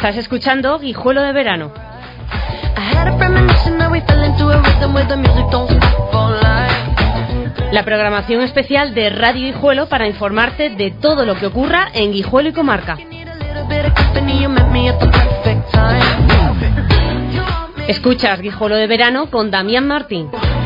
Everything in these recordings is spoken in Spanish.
Estás escuchando Guijuelo de Verano. La programación especial de Radio Guijuelo para informarte de todo lo que ocurra en Guijuelo y comarca. Escuchas Guijuelo de Verano con Damián Martín.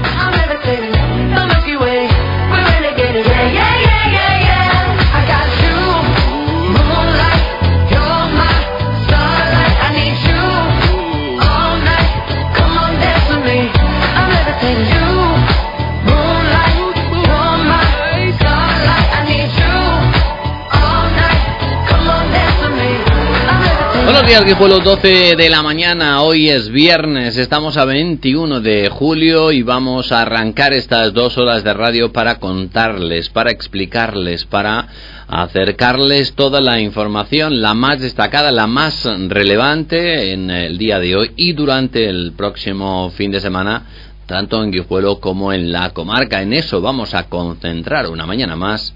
Buenos días, Guijuelo, 12 de la mañana, hoy es viernes, estamos a 21 de julio y vamos a arrancar estas 2 horas de radio para contarles, para explicarles, para acercarles toda la información, la más destacada, la más relevante en el día de hoy y durante el próximo fin de semana, tanto en Guijuelo como en la comarca. En eso vamos a concentrar una mañana más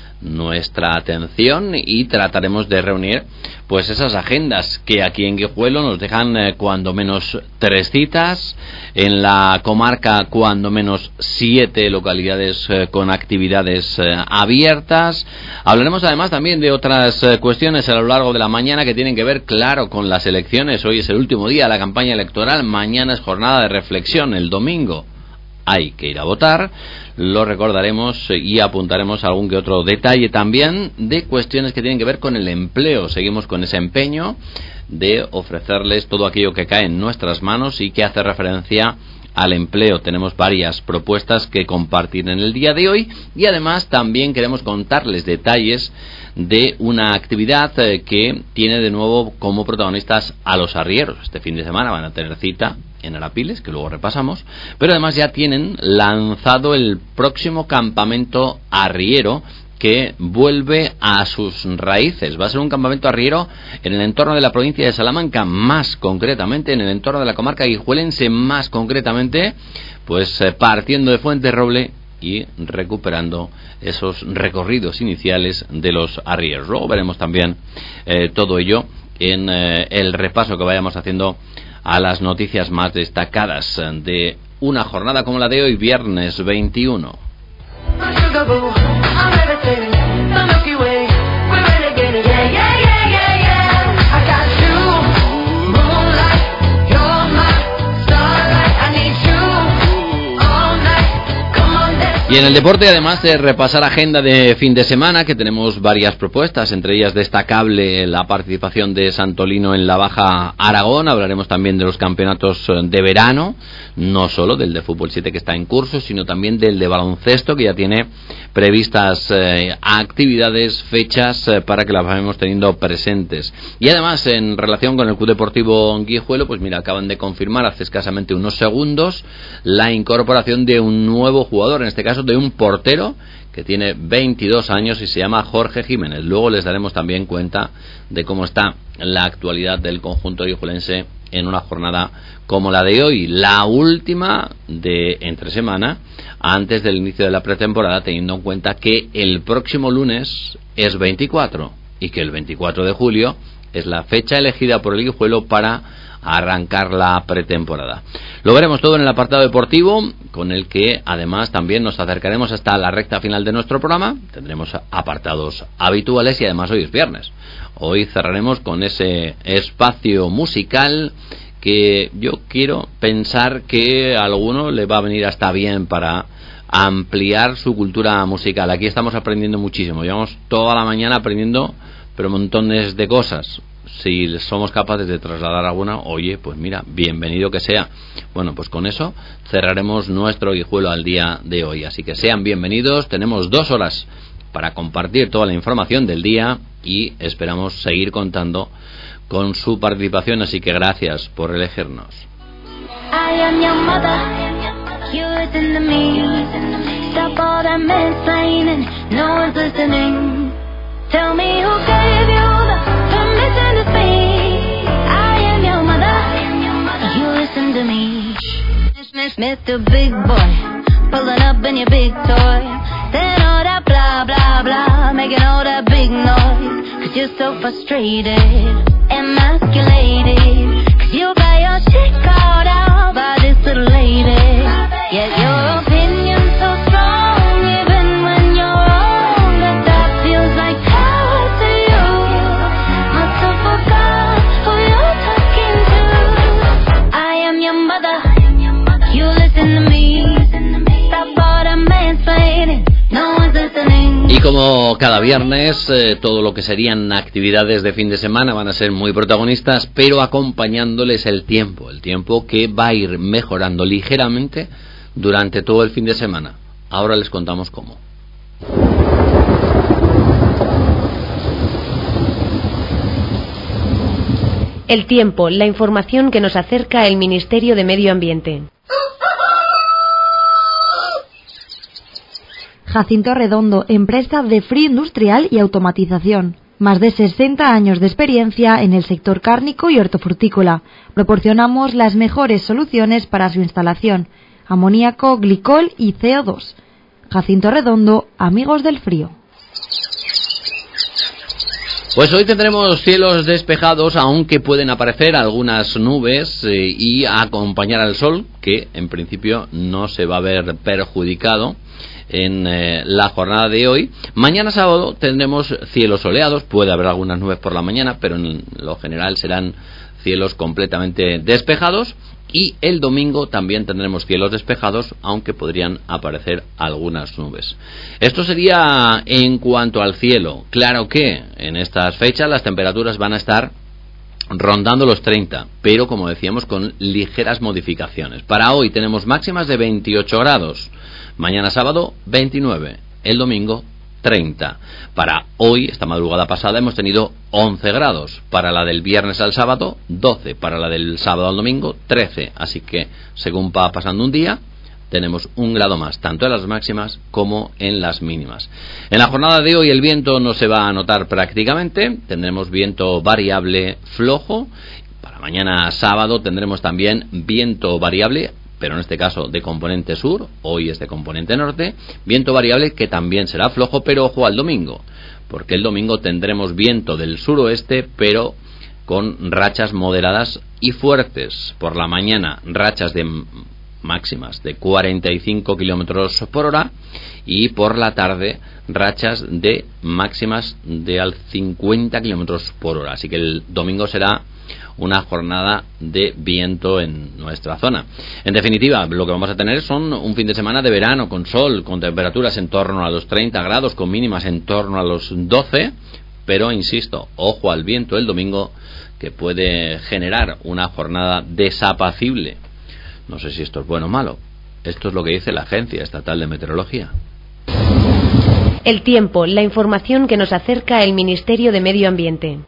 nuestra atención y trataremos de reunir pues esas agendas que aquí en Guijuelo nos dejan cuando menos 3 citas, en la comarca cuando menos 7 localidades con actividades abiertas. Hablaremos además también de otras cuestiones a lo largo de la mañana que tienen que ver, claro, con las elecciones. Hoy es el último día de la campaña electoral, mañana es jornada de reflexión, el domingo hay que ir a votar. Lo recordaremos y apuntaremos algún que otro detalle también de cuestiones que tienen que ver con el empleo. Seguimos con ese empeño de ofrecerles todo aquello que cae en nuestras manos y que hace referencia al empleo. Tenemos varias propuestas que compartir en el día de hoy y además también queremos contarles detalles de una actividad que tiene de nuevo como protagonistas a los arrieros. Este fin de semana van a tener cita en Arapiles, que luego repasamos, pero además ya tienen lanzado el próximo campamento arriero que vuelve a sus raíces. Va a ser un campamento arriero en el entorno de la provincia de Salamanca, más concretamente en el entorno de la comarca guijuelense, más concretamente pues partiendo de Fuenterroble y recuperando esos recorridos iniciales de los arrieros. Luego veremos también todo ello en el repaso que vayamos haciendo a las noticias más destacadas de una jornada como la de hoy, viernes 21. Y en el deporte, además de repasar agenda de fin de semana, que tenemos varias propuestas, entre ellas destacable la participación de Santolino en la Baja Aragón. Hablaremos también de los campeonatos de verano, no solo del de fútbol 7 que está en curso, sino también del de baloncesto, que ya tiene previstas actividades, fechas para que las vayamos teniendo presentes. Y además, en relación con el Club Deportivo Guijuelo, pues mira, acaban de confirmar hace escasamente unos segundos la incorporación de un nuevo jugador, en este caso de un portero que tiene 22 años y se llama Jorge Jiménez. Luego les daremos también cuenta de cómo está la actualidad del conjunto guijuelense en una jornada como la de hoy, la última de entre semana antes del inicio de la pretemporada, teniendo en cuenta que el próximo lunes es 24 y que el 24 de julio es la fecha elegida por el Guijuelo para arrancar la pretemporada. Lo veremos todo en el apartado deportivo, con el que además también nos acercaremos hasta la recta final de nuestro programa. Tendremos apartados habituales y además hoy es viernes. Hoy cerraremos con ese espacio musical que yo quiero pensar que a alguno le va a venir hasta bien para ampliar su cultura musical. Aquí estamos aprendiendo muchísimo. Llevamos toda la mañana aprendiendo, pero montones de cosas. Si somos capaces de trasladar alguna, oye, pues mira, bienvenido que sea. Bueno, pues con eso cerraremos nuestro Guijuelo al día de hoy. Así que sean bienvenidos. Tenemos 2 horas para compartir toda la información del día y esperamos seguir contando con su participación. Así que gracias por elegirnos. I am your mother, you listen to me. Stop all that mansplaining, no one's listening. Tell me who gave you the permission to speak. I am your mother, you listen to me. Smith the big boy, pulling up in your big toy. Saying all that blah blah blah, making all that big noise. Just so frustrated, emasculated, 'cause you got your shit called out by this little lady. Yet your opinion's so strong, even when you're wrong, that feels like power to you. Must have forgot who you're talking to. I am your mother, you listen to me. Stop all the mansplaining, no one's listening. Y como cada viernes, todo lo que serían actividades de fin de semana van a ser muy protagonistas, pero acompañándoles el tiempo que va a ir mejorando ligeramente durante todo el fin de semana. Ahora les contamos cómo. El tiempo, la información que nos acerca el Ministerio de Medio Ambiente. Jacinto Redondo, empresa de frío industrial y automatización. Más de 60 años de experiencia en el sector cárnico y hortofrutícola. Proporcionamos las mejores soluciones para su instalación: amoníaco, glicol y CO2. Jacinto Redondo, amigos del frío. Pues hoy tendremos cielos despejados, aunque pueden aparecer algunas nubes y acompañar al sol, que en principio no se va a ver perjudicado en la jornada de hoy. Mañana sábado tendremos cielos soleados, puede haber algunas nubes por la mañana, pero en lo general serán cielos completamente despejados. Y el domingo también tendremos cielos despejados, aunque podrían aparecer algunas nubes. Esto sería en cuanto al cielo. Claro que en estas fechas las temperaturas van a estar rondando los 30, pero como decíamos con ligeras modificaciones. Para hoy tenemos máximas de 28 grados, mañana sábado 29, el domingo 30. Para hoy, esta madrugada pasada, hemos tenido 11 grados. Para la del viernes al sábado, 12. Para la del sábado al domingo, 13. Así que, según va pasando un día, tenemos un grado más, tanto en las máximas como en las mínimas. En la jornada de hoy el viento no se va a notar prácticamente. Tendremos viento variable flojo. Para mañana sábado tendremos también viento variable, pero en este caso de componente sur, hoy es de componente norte, viento variable que también será flojo, pero ojo al domingo, porque el domingo tendremos viento del suroeste, pero con rachas moderadas y fuertes. Por la mañana, rachas de máximas de 45 kilómetros por hora, y por la tarde, rachas de máximas de al 50 kilómetros por hora. Así que el domingo será una jornada de viento en nuestra zona. En definitiva, lo que vamos a tener son un fin de semana de verano, con sol, con temperaturas en torno a los 30 grados, con mínimas en torno a los 12, pero insisto, ojo al viento el domingo, que puede generar una jornada desapacible. No sé si esto es bueno o malo. Esto es lo que dice la Agencia Estatal de Meteorología. El tiempo, la información que nos acerca el Ministerio de Medio Ambiente.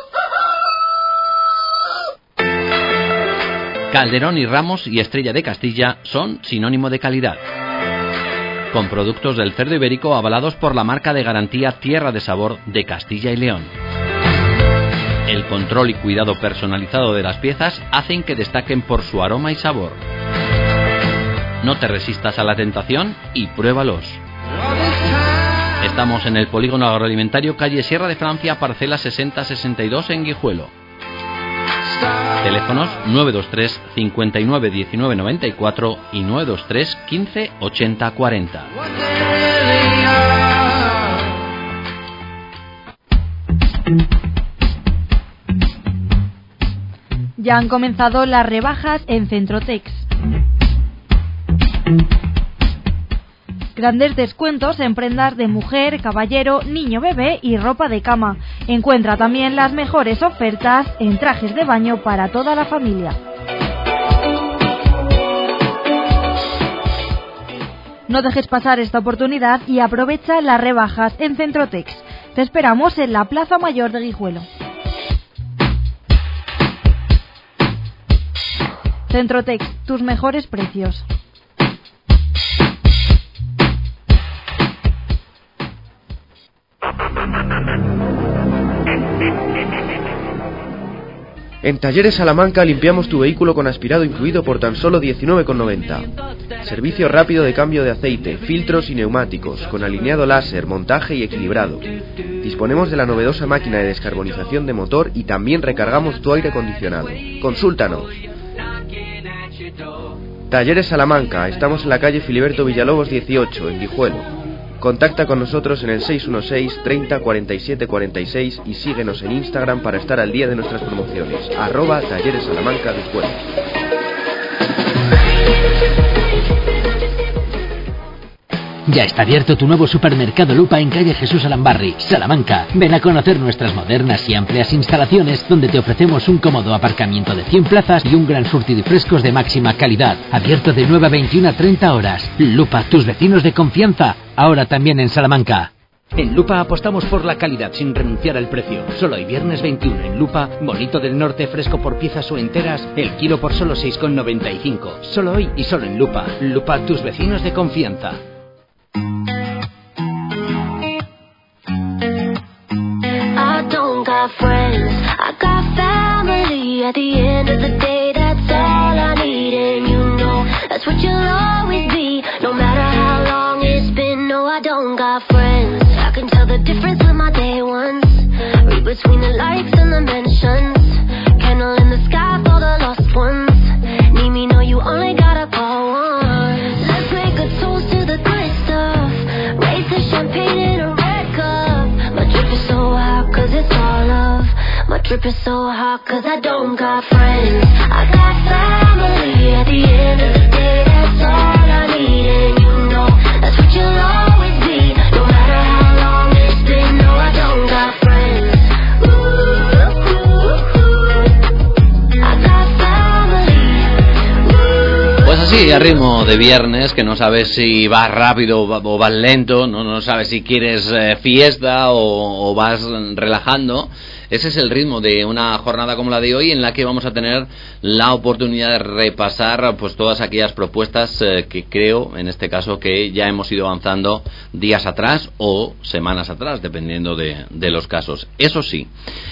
Calderón y Ramos y Estrella de Castilla son sinónimo de calidad. Con productos del cerdo ibérico avalados por la marca de garantía Tierra de Sabor de Castilla y León. El control y cuidado personalizado de las piezas hacen que destaquen por su aroma y sabor. No te resistas a la tentación y pruébalos. Estamos en el Polígono Agroalimentario, calle Sierra de Francia, parcela 6062 en Guijuelo. Teléfonos 923 59 19 94 y 923 15 80 40. Ya han comenzado las rebajas en Centrotex. Grandes descuentos en prendas de mujer, caballero, niño, bebé y ropa de cama. Encuentra también las mejores ofertas en trajes de baño para toda la familia. No dejes pasar esta oportunidad y aprovecha las rebajas en Centrotex. Te esperamos en la Plaza Mayor de Guijuelo. Centrotex, tus mejores precios. En Talleres Salamanca limpiamos tu vehículo con aspirado incluido por tan solo 19,90. Servicio rápido de cambio de aceite, filtros y neumáticos, con alineado láser, montaje y equilibrado. Disponemos de la novedosa máquina de descarbonización de motor y también recargamos tu aire acondicionado. Consúltanos. Talleres Salamanca, estamos en la calle Filiberto Villalobos 18, en Guijuelo. Contacta con nosotros en el 616 30 47 46 y síguenos en Instagram para estar al día de nuestras promociones. @Talleres Salamanca Guijuelo. Ya está abierto tu nuevo supermercado Lupa en calle Jesús Alambarri, Salamanca. Ven a conocer nuestras modernas y amplias instalaciones, donde te ofrecemos un cómodo aparcamiento de 100 plazas y un gran surtido y frescos de máxima calidad. Abierto de 9 a 21 a 30 horas. Lupa, tus vecinos de confianza, ahora también en Salamanca. En Lupa apostamos por la calidad sin renunciar al precio. Solo hoy viernes 21 en Lupa, bonito del norte fresco por piezas o enteras, el kilo por solo 6,95. Solo hoy y solo en Lupa. Lupa, tus vecinos de confianza. I don't got friends, I got family. At the end of the day, that's all I need. And you know, that's what you'll always be. No matter how long it's been, no, I don't got friends. I can tell the difference with my day ones. Read between the likes and the mentions. Candle in the sky for the lost ones. Need me, no, you only gotta call once. Let's make a toast to the good stuff. Raise the champagne in a red cup. My drip is so hot cause it's all love. My drip is so hot cause I don't got friends. I got family. At the end of the day, that's all I need. And you know, that's what you'll always be. No matter how long it's been, no, I don't got friends. I got family. Pues así, a ritmo de viernes, que no sabes si vas rápido o vas lento, no sabes si quieres fiesta o vas relajando. Ese es el ritmo de una jornada como la de hoy, en la que vamos a tener la oportunidad de repasar pues todas aquellas propuestas que creo, en este caso, que ya hemos ido avanzando días atrás o semanas atrás, dependiendo de los casos. Eso sí,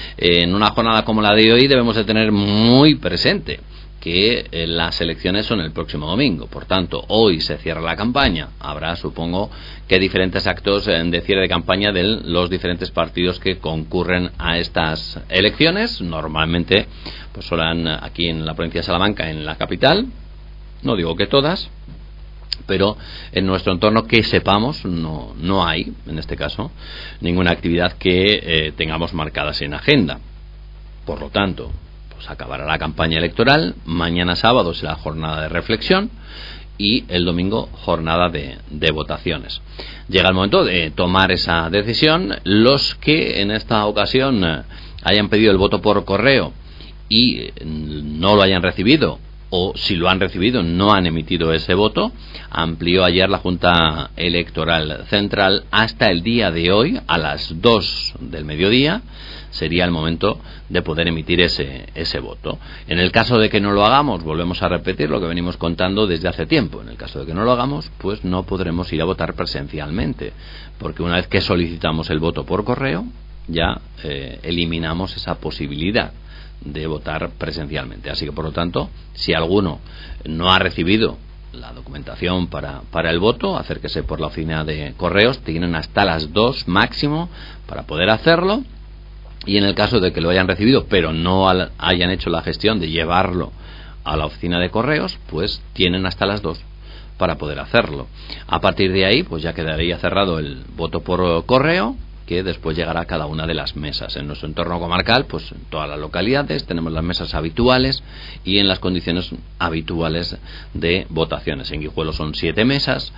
en una jornada como la de hoy debemos de tener muy presente que las elecciones son el próximo domingo. Por tanto, hoy se cierra la campaña. Habrá, supongo, que diferentes actos de cierre de campaña de los diferentes partidos que concurren a estas elecciones. Normalmente, pues son aquí en la provincia de Salamanca, en la capital. No digo que todas, pero en nuestro entorno, que sepamos, no hay, en este caso, ninguna actividad que tengamos marcadas en agenda. Por lo tanto, acabará la campaña electoral. Mañana sábado será jornada de reflexión y el domingo jornada de votaciones. Llega el momento de tomar esa decisión. Los que en esta ocasión hayan pedido el voto por correo y no lo hayan recibido, o si lo han recibido no han emitido ese voto, amplió ayer la Junta Electoral Central hasta el día de hoy a las 2 del mediodía. Sería el momento de poder emitir ese voto. En el caso de que no lo hagamos, volvemos a repetir lo que venimos contando desde hace tiempo. En el caso de que no lo hagamos, pues no podremos ir a votar presencialmente, porque una vez que solicitamos el voto por correo, ya eliminamos esa posibilidad de votar presencialmente. Así que, por lo tanto, si alguno no ha recibido la documentación para el voto, acérquese por la oficina de correos. Tienen hasta las 2 máximo para poder hacerlo. Y en el caso de que lo hayan recibido pero no hayan hecho la gestión de llevarlo a la oficina de correos, pues tienen hasta las 2 para poder hacerlo. A partir de ahí, pues ya quedaría cerrado el voto por correo, que después llegará a cada una de las mesas. En nuestro entorno comarcal, pues en todas las localidades tenemos las mesas habituales y en las condiciones habituales de votaciones. En Guijuelo son 7 mesas,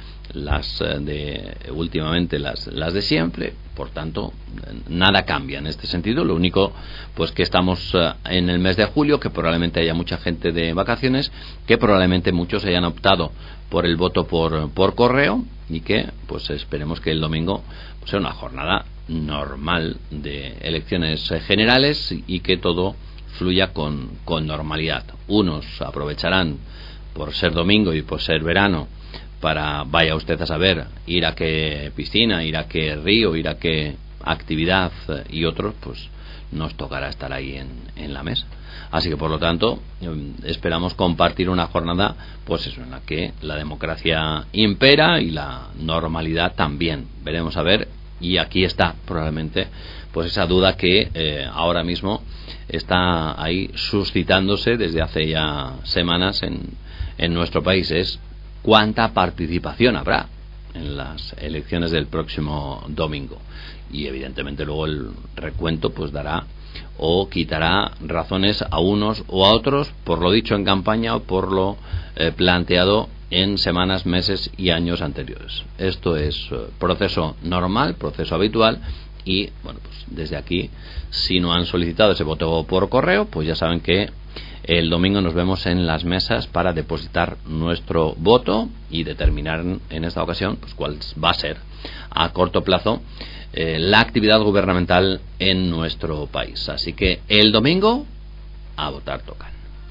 últimamente las de siempre. Por tanto, nada cambia en este sentido. Lo único, pues que estamos en el mes de julio, que probablemente haya mucha gente de vacaciones, que probablemente muchos hayan optado por el voto por correo, y que pues esperemos que el domingo pues sea una jornada normal de elecciones generales y que todo fluya con normalidad. Unos aprovecharán por ser domingo y por ser verano para, vaya usted a saber, ir a qué piscina, ir a qué río, ir a qué actividad y otros, pues nos tocará estar ahí en la mesa. Así que, por lo tanto, esperamos compartir una jornada, pues eso, en la que la democracia impera y la normalidad también. Veremos a ver, y aquí está probablemente pues esa duda que ahora mismo está ahí suscitándose desde hace ya semanas en nuestro país, es cuánta participación habrá en las elecciones del próximo domingo. Y evidentemente luego el recuento pues dará o quitará razones a unos o a otros por lo dicho en campaña o por lo planteado en semanas, meses y años anteriores. Esto es proceso normal, proceso habitual, y bueno, pues desde aquí, si no han solicitado ese voto por correo, pues ya saben que el domingo nos vemos en las mesas para depositar nuestro voto y determinar en esta ocasión pues cuál va a ser a corto plazo la actividad gubernamental en nuestro país. Así que el domingo a votar tocan.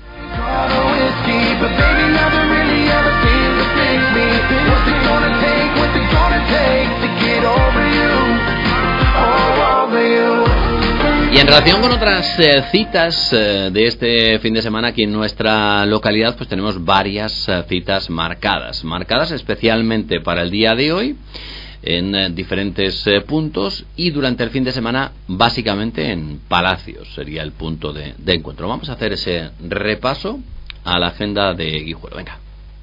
Y en relación con otras citas de este fin de semana aquí en nuestra localidad, pues tenemos varias citas marcadas especialmente para el día de hoy en diferentes puntos, y durante el fin de semana básicamente en Palacios sería el punto de encuentro. Vamos a hacer ese repaso a la agenda de Guijuelo. Venga.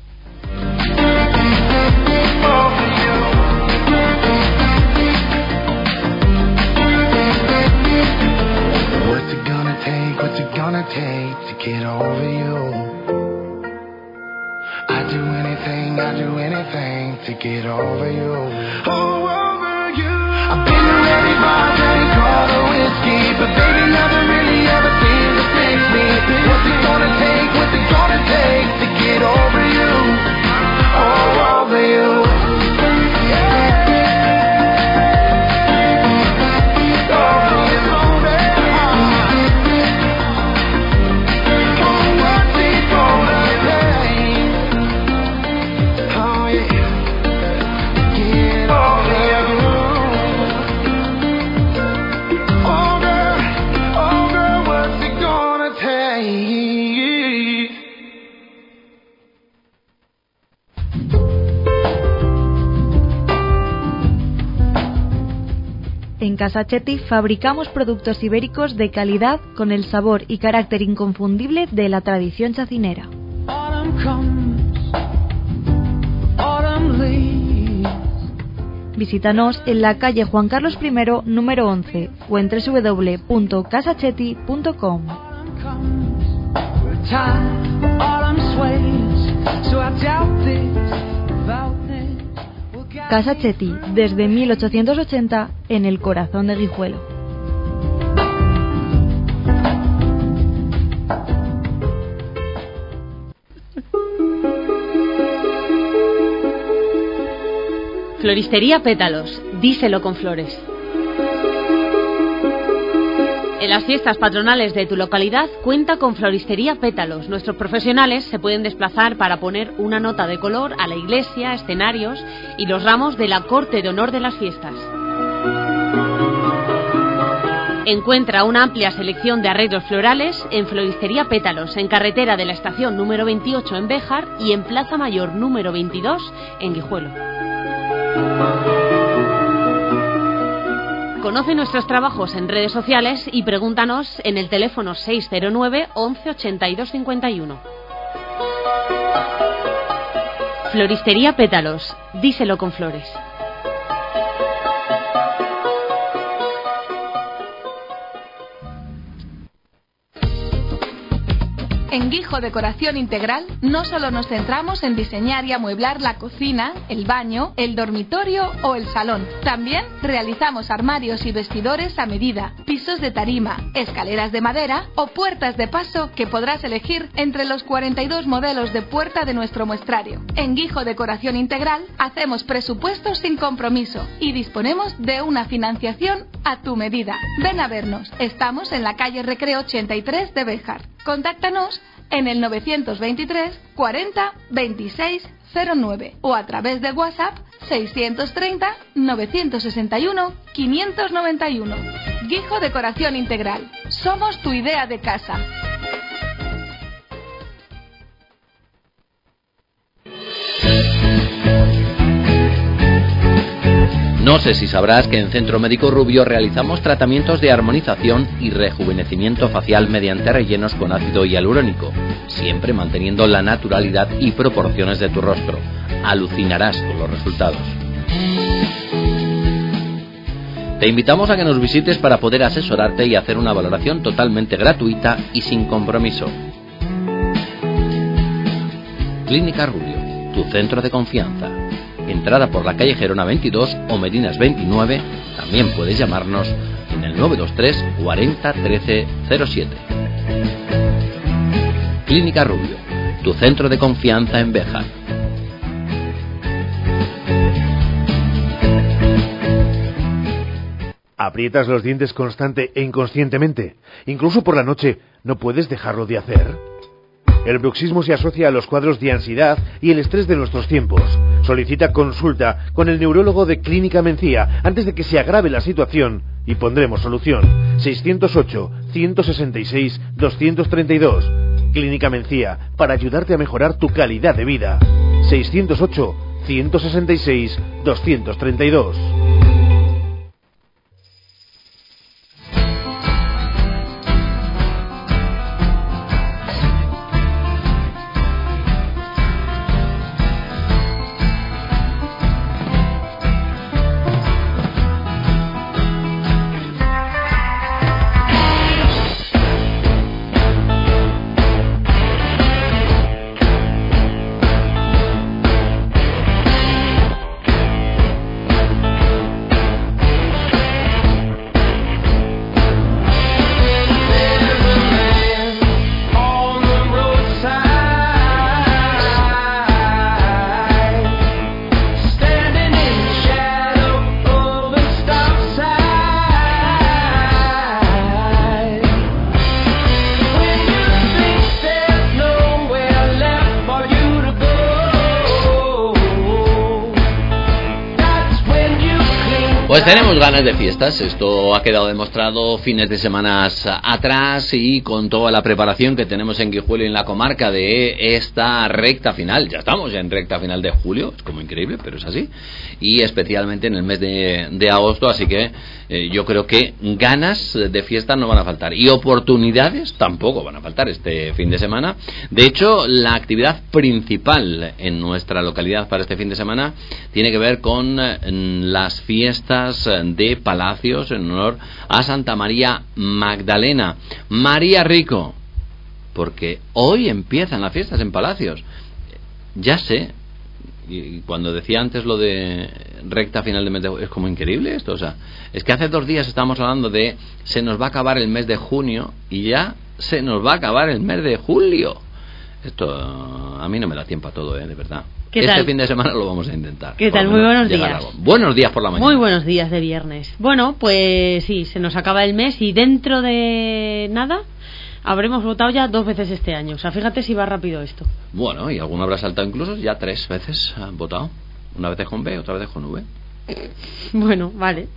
What's it gonna take to get over you? I'd do anything to get over you. Oh, over you. I've been to every bar, drank all the whiskey, but baby, nothing really ever seems to fix me. What's it gonna take to get over you? Oh, over you. En Casa Chetti fabricamos productos ibéricos de calidad con el sabor y carácter inconfundible de la tradición chacinera. Visítanos en la calle Juan Carlos I, número 11, o en www.casachetti.com. Casa Chetti, desde 1880, en el corazón de Guijuelo. Floristería Pétalos, díselo con flores. En las fiestas patronales de tu localidad cuenta con Floristería Pétalos. Nuestros profesionales se pueden desplazar para poner una nota de color a la iglesia, escenarios y los ramos de la corte de honor de las fiestas. Encuentra una amplia selección de arreglos florales en Floristería Pétalos, en carretera de la estación número 28 en Béjar y en Plaza Mayor número 22 en Guijuelo. Conoce nuestros trabajos en redes sociales y pregúntanos en el teléfono 609 11 82 51. Floristería Pétalos, díselo con flores. En Guijo Decoración Integral no solo nos centramos en diseñar y amueblar la cocina, el baño, el dormitorio o el salón. También realizamos armarios y vestidores a medida, pisos de tarima, escaleras de madera o puertas de paso que podrás elegir entre los 42 modelos de puerta de nuestro muestrario. En Guijo Decoración Integral hacemos presupuestos sin compromiso y disponemos de una financiación a tu medida. Ven a vernos. Estamos en la calle Recreo 83 de Béjar. Contáctanos en el 923 40 26 09 o a través del WhatsApp 630 961 591. Guijo Decoración Integral. Somos tu idea de casa. No sé si sabrás que en Centro Médico Rubio realizamos tratamientos de armonización y rejuvenecimiento facial mediante rellenos con ácido hialurónico, siempre manteniendo la naturalidad y proporciones de tu rostro. Alucinarás con los resultados. Te invitamos a que nos visites para poder asesorarte y hacer una valoración totalmente gratuita y sin compromiso. Clínica Rubio, tu centro de confianza. Entrada por la calle Gerona 22 o Merinas 29. También puedes llamarnos en el 923 40 13 07. Clínica Rubio, tu centro de confianza en Béjar. ¿Aprietas los dientes constante e inconscientemente? Incluso por la noche, ¿no puedes dejarlo de hacer? El bruxismo se asocia a los cuadros de ansiedad y el estrés de nuestros tiempos. Solicita consulta con el neurólogo de Clínica Mencía antes de que se agrave la situación y pondremos solución. 608-166-232. Clínica Mencía, para ayudarte a mejorar tu calidad de vida. 608-166-232. Pues tenemos ganas de fiestas, esto ha quedado demostrado fines de semana atrás y con toda la preparación que tenemos en Guijuelo y en la comarca de esta recta final. Ya estamos en recta final de julio, es como increíble, pero es así, y especialmente en el mes de agosto, así que yo creo que ganas de fiesta no van a faltar y oportunidades tampoco van a faltar este fin de semana. De hecho, la actividad principal en nuestra localidad para este fin de semana tiene que ver con las fiestas de Palacios en honor a Santa María Magdalena. María Rico, porque hoy empiezan las fiestas en Palacios. Ya sé, y cuando decía antes lo de recta final de mes de, es como increíble esto, o sea, es que hace 2 días estábamos hablando de se nos va a acabar el mes de junio y ya se nos va a acabar el mes de julio. Esto a mí no me da tiempo a todo, de verdad. Este fin de semana lo vamos a intentar. ¿Qué tal? Muy buenos días. Algo. Buenos días por la mañana. Muy buenos días de viernes. Bueno, pues sí, se nos acaba el mes y dentro de nada habremos votado ya 2 veces este año. O sea, fíjate si va rápido esto. Bueno, y alguno habrá saltado incluso, ya 3 veces han votado. Una vez con B, otra vez con V. Bueno, vale.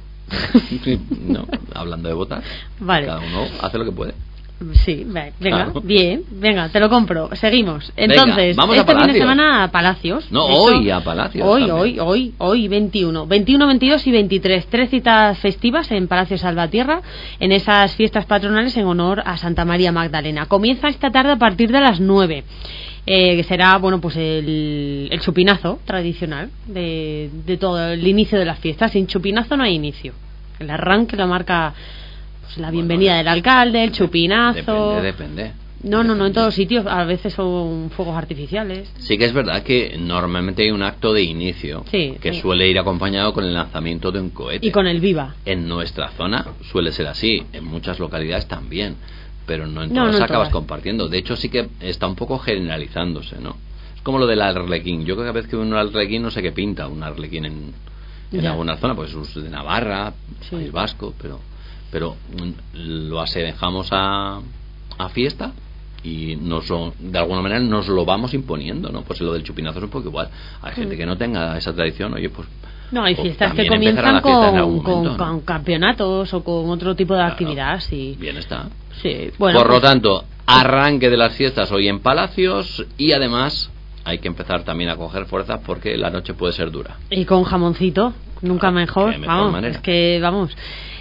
No, hablando de votar, vale. Cada uno hace lo que puede. Sí, venga, claro. Bien, venga, te lo compro. Seguimos. Entonces, venga, vamos este a Palacios. fin de semana a Palacios. No, hecho, hoy a Palacios. Hoy, 21, 22 y 23. 3 citas festivas en Palacios Salvatierra, en esas fiestas patronales en honor a Santa María Magdalena. Comienza esta tarde a partir de las 9. Que será, bueno, pues el chupinazo tradicional de todo el inicio de las fiestas. Sin chupinazo no hay inicio. El arranque lo marca la bienvenida del alcalde, el chupinazo. Depende. No, en todos sitios. A veces son fuegos artificiales. Sí que es verdad que normalmente hay un acto de inicio que suele ir acompañado con el lanzamiento de un cohete. Y con el viva. En nuestra zona suele ser así, en muchas localidades también, pero no en todas acabas compartiendo. De hecho sí que está un poco generalizándose, ¿no? Es como lo del arlequín. Yo cada vez que veo un arlequín no sé qué pinta un arlequín en Ya. algunas zonas, pues de Navarra, Sí. País Vasco, pero lo asemejamos a fiesta y de alguna manera nos lo vamos imponiendo, ¿no? Pues lo del chupinazo es un poco igual. Hay gente que no tenga esa tradición, oye, pues No, hay pues fiestas que también empezará comienzan la fiesta en algún con momento, ¿no? con campeonatos o con otro tipo de Claro. actividad, sí. Bien está. Sí, bueno, Por lo pues, tanto, arranque de las fiestas hoy en Palacios y además hay que empezar también a coger fuerzas porque la noche puede ser dura. y con jamoncito, nunca Claro, mejor, qué mejor vamos, manera. es que vamos.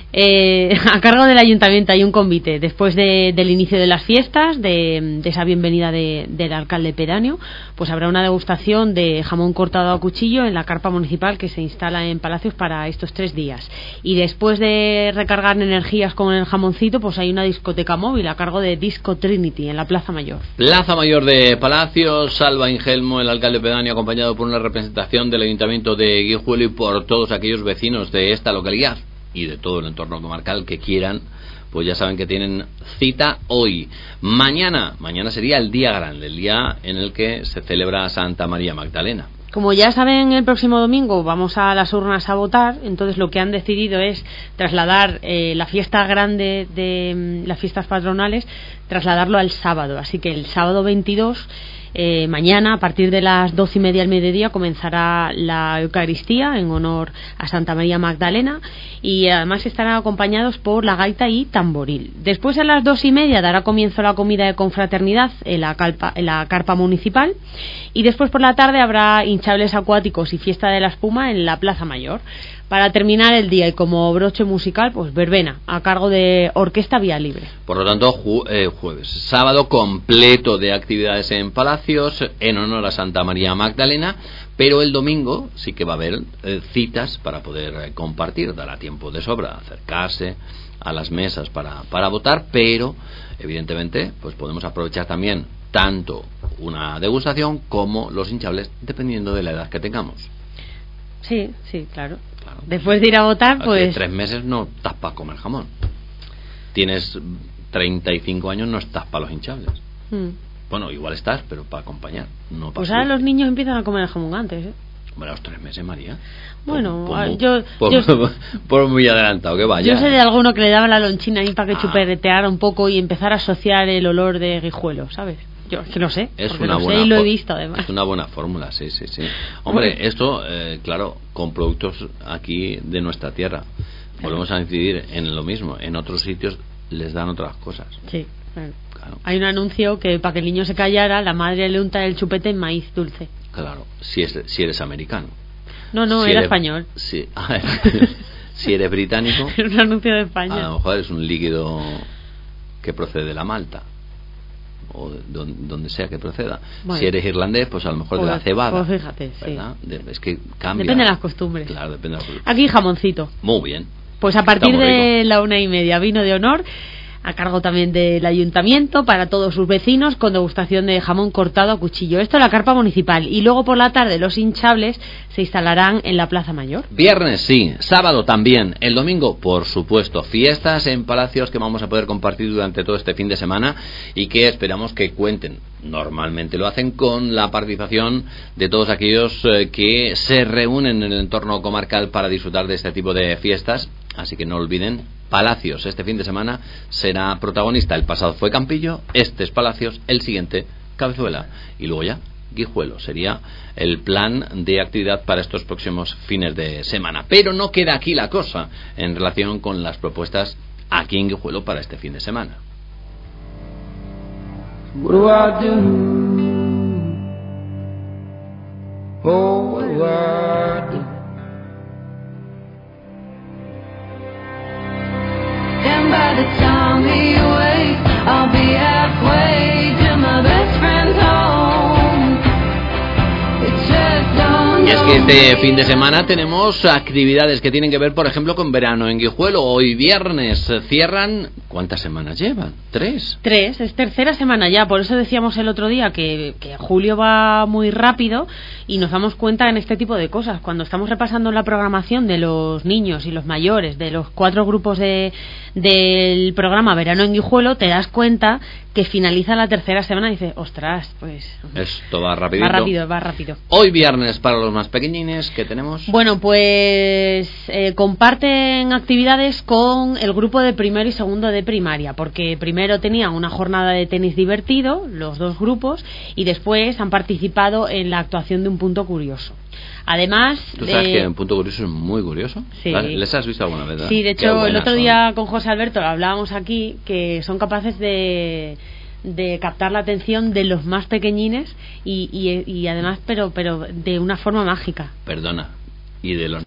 A cargo del ayuntamiento hay un convite después del inicio de las fiestas, de esa bienvenida del alcalde pedáneo, pues habrá una degustación de jamón cortado a cuchillo en la carpa municipal que se instala en Palacios para estos 3 días. Y después de recargar energías con el jamoncito, pues hay una discoteca móvil a cargo de Disco Trinity en la Plaza Mayor. Plaza Mayor de Palacios, Salva Ingelmo, el alcalde pedáneo, acompañado por una representación del ayuntamiento de Guijuelo y por todos aquellos vecinos de esta localidad y de todo el entorno comarcal que quieran, pues ya saben que tienen cita hoy. Mañana sería el día grande, el día en el que se celebra Santa María Magdalena. Como ya saben, el próximo domingo vamos a las urnas a votar, entonces lo que han decidido es trasladar la fiesta grande de las fiestas patronales, trasladarlo al sábado. Así que el sábado 22, mañana, a partir de las 12:30 al mediodía, comenzará la Eucaristía en honor a Santa María Magdalena y además estarán acompañados por la gaita y tamboril. Después, a las 2:30, dará comienzo la comida de confraternidad en la carpa municipal y después por la tarde habrá hinchables acuáticos y fiesta de la espuma en la Plaza Mayor. Para terminar el día y como broche musical, pues verbena a cargo de Orquesta Vía Libre. Por lo tanto, jueves, sábado completo de actividades en Palacios en honor a Santa María Magdalena, pero el domingo sí que va a haber citas para poder compartir, dará tiempo de sobra acercarse a las mesas para votar, pero evidentemente pues podemos aprovechar también tanto una degustación como los hinchables dependiendo de la edad que tengamos. Sí, claro. Después de ir a votar, pues... Hace 3 meses no estás para comer jamón. Tienes 35 años, no estás para los hinchables. Bueno, igual estás, pero para acompañar, no para pues ahora los niños empiezan a comer el jamón antes, ¿eh? Bueno, a los 3 meses, María. Bueno, por muy adelantado que vaya. Yo sé de alguno que le daba la lonchina ahí para que chupeteara un poco y empezar a asociar el olor de Guijuelo, ¿sabes? Yo es que no sé, es porque una lo buena sé y lo he visto además. Es una buena fórmula, sí. Hombre, esto, claro, con productos aquí de nuestra tierra. Volvemos a incidir en lo mismo. En otros sitios les dan otras cosas. Sí, claro. Hay un anuncio que para que el niño se callara, la madre le unta el chupete en maíz dulce. Claro, si eres americano. No, si era eres, español. Si eres británico, Era un anuncio de España. a lo mejor es un líquido que procede de la malta o de donde sea que proceda. Bueno. Si eres irlandés, pues a lo mejor de la cebada. Pues fíjate, ¿verdad? Es que cambia. Depende de las costumbres. Claro, depende de las costumbres. Aquí jamoncito. Muy bien. Pues a partir Está muy de rico. la 1:30, vino de honor a cargo también del ayuntamiento para todos sus vecinos con degustación de jamón cortado a cuchillo. Esto en la carpa municipal y luego por la tarde los hinchables se instalarán en la Plaza Mayor. Viernes sí, sábado también, el domingo por supuesto, fiestas en Palacios que vamos a poder compartir durante todo este fin de semana y que esperamos que cuenten, normalmente lo hacen con la participación de todos aquellos que se reúnen en el entorno comarcal para disfrutar de este tipo de fiestas, así que no olviden, Palacios este fin de semana será protagonista. El pasado fue Campillo, este es Palacios, el siguiente Cabezuela y luego ya Guijuelo sería el plan de actividad para estos próximos fines de semana. Pero no queda aquí la cosa en relación con las propuestas aquí en Guijuelo para este fin de semana. What do I do? Oh, what do I do? And by the time he wakes, I'll be halfway to my best friend's home. It's just don't Y es que este fin de semana tenemos actividades que tienen que ver, por ejemplo, con verano en Guijuelo. Hoy viernes cierran ¿Cuántas semanas llevan? ¿3? 3, es tercera semana ya, por eso decíamos el otro día que julio va muy rápido y nos damos cuenta en este tipo de cosas. Cuando estamos repasando la programación de los niños y los mayores, de los 4 grupos del programa Verano en Guijuelo, te das cuenta que finaliza la tercera semana y dices, ostras, pues... Esto va rapidito. Va rápido. Hoy viernes para los más pequeñines, ¿qué tenemos? Bueno, pues comparten actividades con el grupo de primero y segundo de primaria, porque primero tenían una jornada de tenis divertido, los 2 grupos, y después han participado en la actuación de Un Punto Curioso. Además... ¿Tú sabes que Un Punto Curioso es muy curioso? Sí. ¿Les has visto alguna vez? Sí, de hecho, el otro día con José Alberto hablábamos aquí que son capaces de captar la atención de los más pequeñines y además, pero de una forma mágica. Perdona, ¿y de los